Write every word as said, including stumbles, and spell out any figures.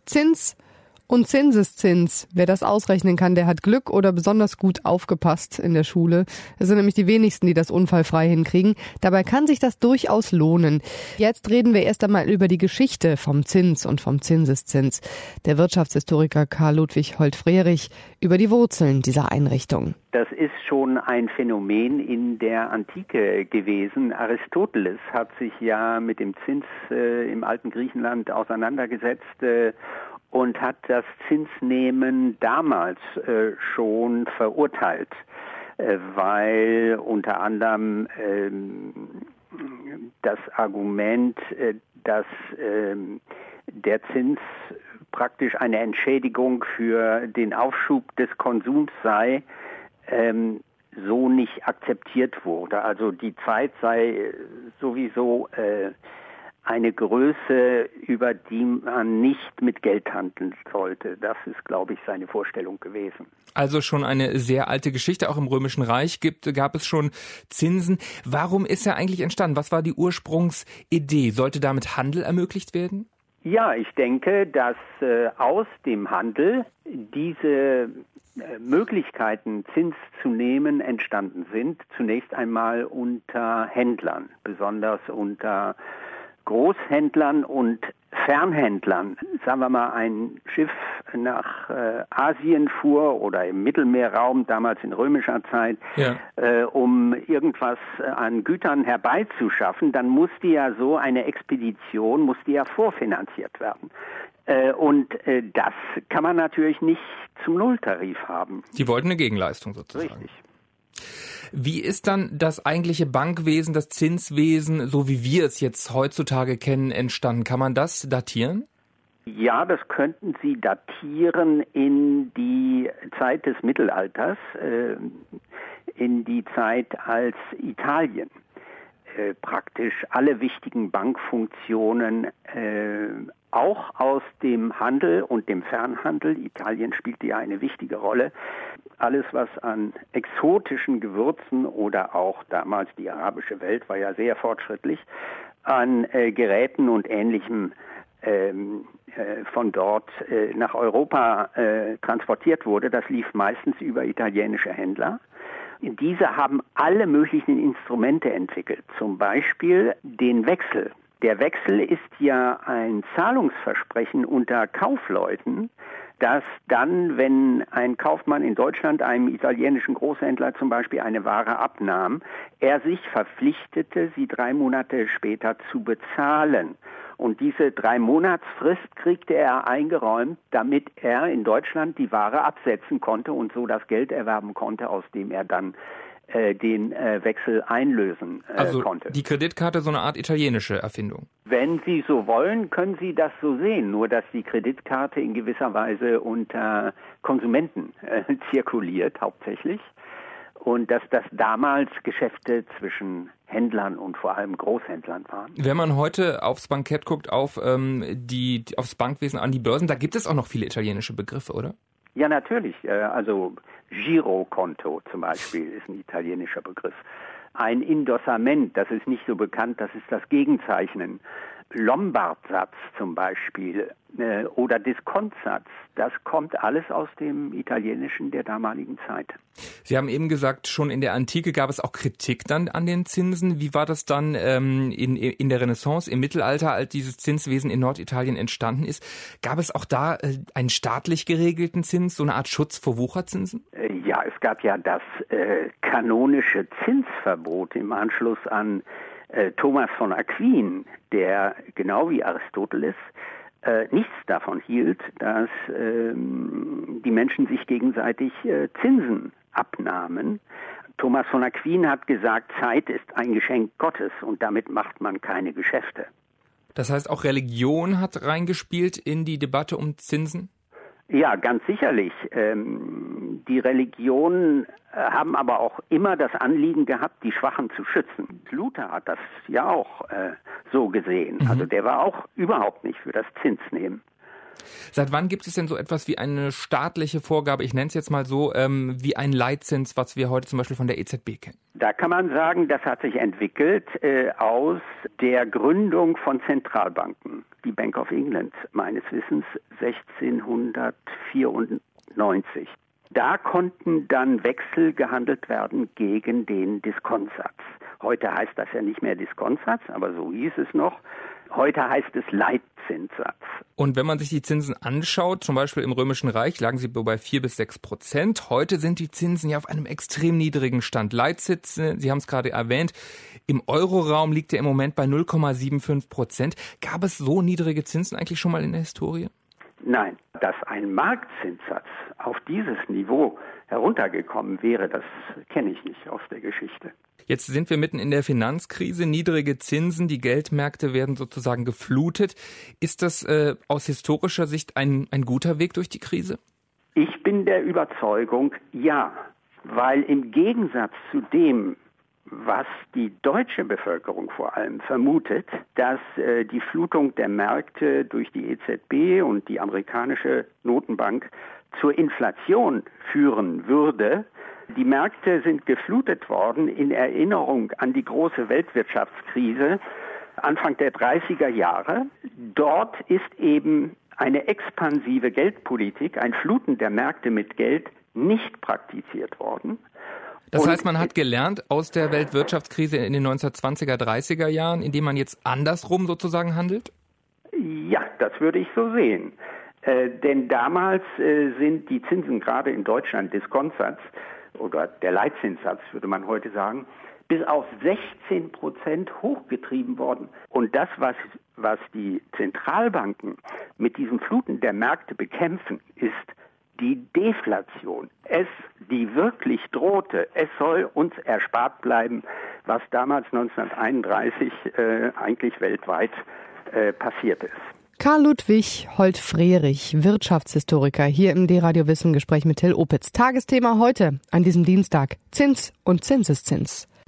Zins und Zinseszins. Wer das ausrechnen kann, der hat Glück oder besonders gut aufgepasst in der Schule. Es sind nämlich die wenigsten, die das unfallfrei hinkriegen. Dabei kann sich das durchaus lohnen. Jetzt reden wir erst einmal über die Geschichte vom Zins und vom Zinseszins. Der Wirtschaftshistoriker Karl Ludwig Holt-Frerich über die Wurzeln dieser Einrichtung. Das ist schon ein Phänomen in der Antike gewesen. Aristoteles hat sich ja mit dem Zins äh, im alten Griechenland auseinandergesetzt äh, und hat das Zinsnehmen damals äh, schon verurteilt, äh, weil unter anderem äh, das Argument, äh, dass äh, der Zins praktisch eine Entschädigung für den Aufschub des Konsums sei, ähm, so nicht akzeptiert wurde. Also die Zeit sei sowieso äh, eine Größe, über die man nicht mit Geld handeln sollte. Das ist, glaube ich, seine Vorstellung gewesen. Also schon eine sehr alte Geschichte. Auch im Römischen Reich gibt, gab es schon Zinsen. Warum ist er eigentlich entstanden? Was war die Ursprungsidee? Sollte damit Handel ermöglicht werden? Ja, ich denke, dass äh, aus dem Handel diese äh, Möglichkeiten, Zins zu nehmen, entstanden sind. Zunächst einmal unter Händlern, besonders unter Großhändlern und Fernhändlern. Sagen wir mal, ein Schiff nach äh, Asien fuhr oder im Mittelmeerraum, damals in römischer Zeit, ja. äh, um irgendwas an Gütern herbeizuschaffen, dann musste ja so eine Expedition, musste ja vorfinanziert werden. Äh, und äh, das kann man natürlich nicht zum Nulltarif haben. Die wollten eine Gegenleistung sozusagen. Richtig. Wie ist dann das eigentliche Bankwesen, das Zinswesen, so wie wir es jetzt heutzutage kennen, entstanden? Kann man das datieren? Ja, das könnten Sie datieren in die Zeit des Mittelalters, äh, in die Zeit, als Italien äh, praktisch alle wichtigen Bankfunktionen äh, auch aus dem Handel und dem Fernhandel, Italien spielte ja eine wichtige Rolle, alles was an exotischen Gewürzen oder auch damals die arabische Welt war ja sehr fortschrittlich, an äh, Geräten und Ähnlichem ähm, äh, von dort äh, nach Europa äh, transportiert wurde. Das lief meistens über italienische Händler. Diese haben alle möglichen Instrumente entwickelt, zum Beispiel den Wechsel. Der Wechsel ist ja ein Zahlungsversprechen unter Kaufleuten, dass dann, wenn ein Kaufmann in Deutschland einem italienischen Großhändler zum Beispiel eine Ware abnahm, er sich verpflichtete, sie drei Monate später zu bezahlen. Und diese drei Monatsfrist kriegte er eingeräumt, damit er in Deutschland die Ware absetzen konnte und so das Geld erwerben konnte, aus dem er dann äh, den äh, Wechsel einlösen äh, also konnte. Also die Kreditkarte so eine Art italienische Erfindung? Wenn Sie so wollen, können Sie das so sehen, nur dass die Kreditkarte in gewisser Weise unter Konsumenten äh, zirkuliert hauptsächlich. Und dass das damals Geschäfte zwischen Händlern und vor allem Großhändlern waren. Wenn man heute aufs Bankett guckt, auf ähm, die aufs Bankwesen, an die Börsen, da gibt es auch noch viele italienische Begriffe, oder? Ja, natürlich. Also Girokonto zum Beispiel ist ein italienischer Begriff. Ein Indossament, das ist nicht so bekannt, das ist das Gegenzeichnen. Lombardsatz zum Beispiel äh, oder Diskontsatz, das kommt alles aus dem Italienischen der damaligen Zeit. Sie haben eben gesagt, schon in der Antike gab es auch Kritik dann an den Zinsen. Wie war das dann ähm, in, in der Renaissance, im Mittelalter, als dieses Zinswesen in Norditalien entstanden ist? Gab es auch da äh, einen staatlich geregelten Zins, so eine Art Schutz vor Wucherzinsen? Äh, ja, es gab ja das äh, kanonische Zinsverbot im Anschluss an Äh, Thomas von Aquin, der genau wie Aristoteles äh, nichts davon hielt, dass ähm, die Menschen sich gegenseitig äh, Zinsen abnahmen. Thomas von Aquin hat gesagt, Zeit ist ein Geschenk Gottes und damit macht man keine Geschäfte. Das heißt, auch Religion hat reingespielt in die Debatte um Zinsen? Ja, ganz sicherlich. Ähm, die Religionen äh, haben aber auch immer das Anliegen gehabt, die Schwachen zu schützen. Luther hat das ja auch äh, so gesehen. Mhm. Also der war auch überhaupt nicht für das Zinsnehmen. Seit wann gibt es denn so etwas wie eine staatliche Vorgabe, ich nenne es jetzt mal so, ähm, wie ein Leitzins, was wir heute zum Beispiel von der E Z B kennen? Da kann man sagen, das hat sich entwickelt äh, aus der Gründung von Zentralbanken. Die Bank of England meines Wissens sechzehnhundertvierundneunzig. Da konnten dann Wechsel gehandelt werden gegen den Diskontsatz. Heute heißt das ja nicht mehr Diskontsatz, aber so hieß es noch. Heute heißt es Leitzinssatz. Und wenn man sich die Zinsen anschaut, zum Beispiel im Römischen Reich lagen sie bei vier bis sechs Prozent. Heute sind die Zinsen ja auf einem extrem niedrigen Stand. Leitzins, Sie haben es gerade erwähnt, im Euroraum liegt er im Moment bei null Komma fünfundsiebzig Prozent. Gab es so niedrige Zinsen eigentlich schon mal in der Historie? Nein, dass ein Marktzinssatz auf dieses Niveau heruntergekommen wäre, das kenne ich nicht aus der Geschichte. Jetzt sind wir mitten in der Finanzkrise, niedrige Zinsen, die Geldmärkte werden sozusagen geflutet. Ist das äh, aus historischer Sicht ein, ein guter Weg durch die Krise? Ich bin der Überzeugung, ja, weil im Gegensatz zu dem, was die deutsche Bevölkerung vor allem vermutet, dass äh, die Flutung der Märkte durch die E Z B und die amerikanische Notenbank zur Inflation führen würde. Die Märkte sind geflutet worden in Erinnerung an die große Weltwirtschaftskrise Anfang der dreißiger Jahre. Dort ist eben eine expansive Geldpolitik, ein Fluten der Märkte mit Geld, nicht praktiziert worden. Das heißt, man hat gelernt aus der Weltwirtschaftskrise in den neunzehnhundertzwanziger, dreißiger Jahren, indem man jetzt andersrum sozusagen handelt? Ja, das würde ich so sehen. Äh, denn damals äh, sind die Zinsen gerade in Deutschland, Diskontsatz oder der Leitzinssatz, würde man heute sagen, bis auf sechzehn Prozent hochgetrieben worden. Und das, was, was die Zentralbanken mit diesen Fluten der Märkte bekämpfen, ist die Deflation. Es, die wirklich drohte, es soll uns erspart bleiben, was damals neunzehnhunderteinunddreißig äh, eigentlich weltweit äh, passiert ist. Karl Ludwig Holt-Frerich, Wirtschaftshistoriker, hier im D-Radio Wissen Gespräch mit Till Opitz. Tagesthema heute an diesem Dienstag: Zins und Zinseszins.